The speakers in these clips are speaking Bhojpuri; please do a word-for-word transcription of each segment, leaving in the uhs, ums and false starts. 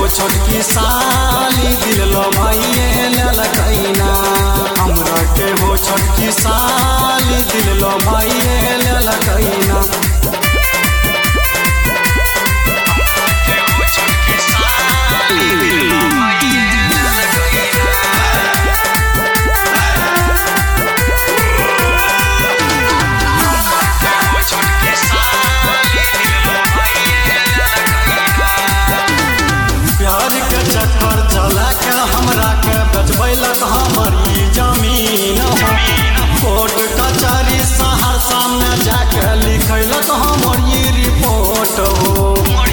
छोटकी साली दिल लो भाइये ललकैना। हमरा के हो छोटकी साली दिल लो भाइये ललकैना। चक्कर चला के हमरा के बचबैलक हमारी जमीन हो। कोर्ट कचहरी सहरसा में जाके लिखैलक हमारी रिपोर्ट हो।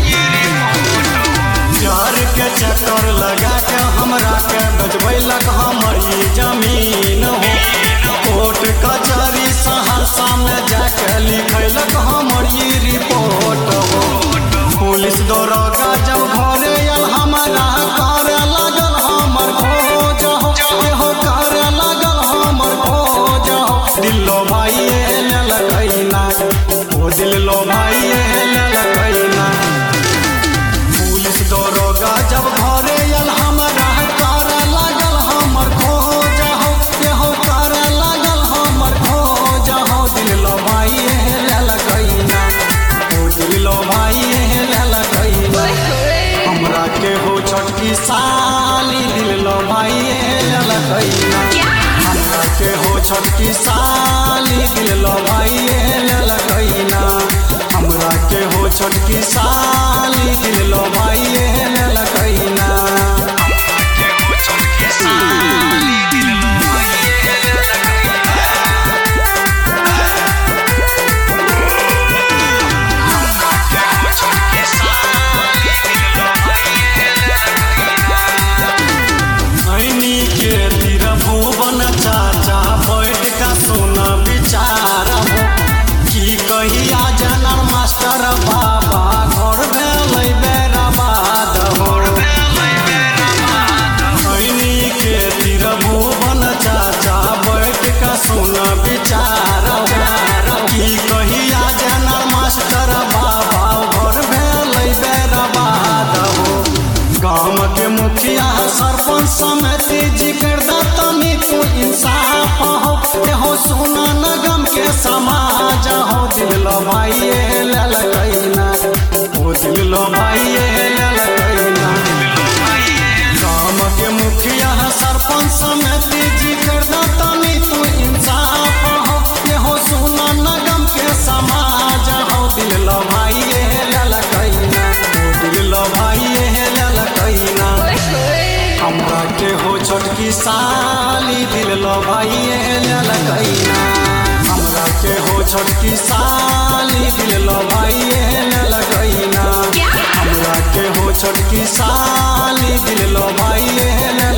प्यार के चक्कर लगा के हमरा के बचबैलक हमारी जमीन हो। कोर्ट कचहरी सहरसा में जाके लिखैलक हमारी रिपोर्ट हो। पुलिस दरोगा जब घरे आयल हमारा करे लागल हमर खोज हो, करे लागल हमर खोज हो। दिलो भाइये ललकैना, ओ दिलो भाइये ललकैना। पुलिस दरोगा जब घरे आयल हमारा करे लागल हमर खोज हो, करे लागल हमर खोज हो। दिलो भाइये ललकैना, ओ दिलो भाइये ललकैना। हमरा के हो छोटकी साली दिल लो भाइये ललकैना। हमरा के हो छोटकी साली दिल लो भाइये ललकैना। हमरा के हो छोटकी साली दिल लो भाइये ललकैना। चाचा बैठ का सुना विचार हो कि कहिया जनर मास्टर बाबा घर भेलै बेराबाद हो। खैनी के तीर भुवन चाचा बैठ का सुना विचार हो कि कहिया जनर मास्टर बाबा घर भेलै बेराबाद हो। गाँव के मुखिया सरपंच समिति जिक्र दतनी तू इंसाफ हो, हो सोना नगम के समाज हो। दिलो भाइये ललकैना, ओ दिलो भाइये ललकैना। गाँव के मुखिया सरपंच समिति जिक्र दतनी तू इंसाफ हो, हो सोना नगम के समाज हो। दिलो भाइये ललकैना, ओ दिलो भाइये ललकैना। हमरा के हो छोटकी साली दिल लो भाइये ललकैना। हमरा के हो छोटकी साली दिल लो भाइये ललकैना। हमरा के हो छोटकी साली दिल लो भाइये ललकैना।